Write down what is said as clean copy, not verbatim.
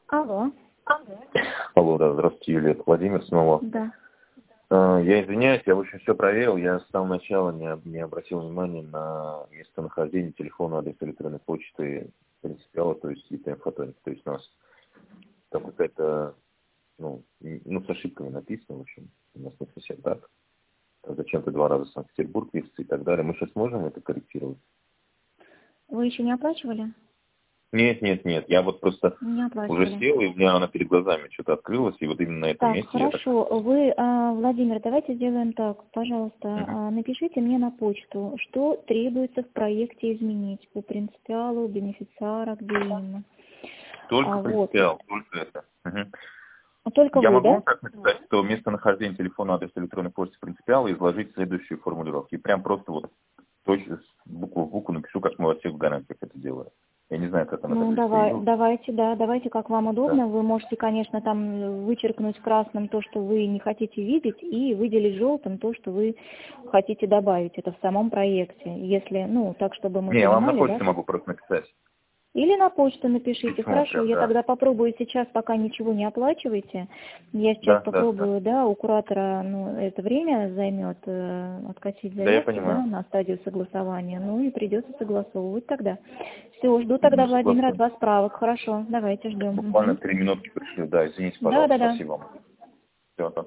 Алло. Алло, да, здравствуйте, Юлия, это Владимир снова. Да. Я извиняюсь, я, в общем, все проверил, я с самого начала не обратил внимания на местонахождение телефона, адрес электронной почты принципиала, то есть ETM Photonics. То есть у нас там какая-то, с ошибками написано, в общем, у нас не совсем так. Там зачем-то 2 раза Санкт-Петербург пишется и так далее. Мы сейчас можем это корректировать? Вы еще не оплачивали? Нет, я вот просто Не уже оплачивали. сел, и у меня она перед глазами что-то открылось, и вот именно на этом Так, месте я так... хорошо. Вы, Владимир, давайте сделаем так. Пожалуйста, Мгм. напишите мне на почту, что требуется в проекте изменить по принципиалу, бенефициара, где именно. Только Вот. принципиал, только это. Мгм. Только Я вы, могу да? вам так написать, что местонахождение телефона, адрес электронной почты принципиала и изложить следующие формулировки. И прям просто вот точно букву в букву напишу, как мы во всех гарантиях это делаем. Я не знаю, как она там Ну, здесь появилась. давайте, как вам Да. удобно. Вы можете, конечно, там вычеркнуть красным то, что вы не хотите видеть, и выделить желтым то, что вы хотите добавить. Это в самом проекте. Если, так, чтобы мы Не, я вам на понимали, да? почте могу просто написать. Или на почту напишите. Письмо Хорошо, прям, я да. тогда попробую сейчас, пока ничего не оплачиваете. Я сейчас Да, да, да. попробую, да, у куратора, это время займет откатить Да, я заявку, понимаю. да, на стадию согласования. Ну и придется согласовывать тогда. Все, жду тогда, Ну, Владимир, от согласен. вас справок. Хорошо, давайте ждем. Буквально Мгм. 3 минутки пришлю. Да, извините, Да, пожалуйста, да, да. спасибо вам. Все,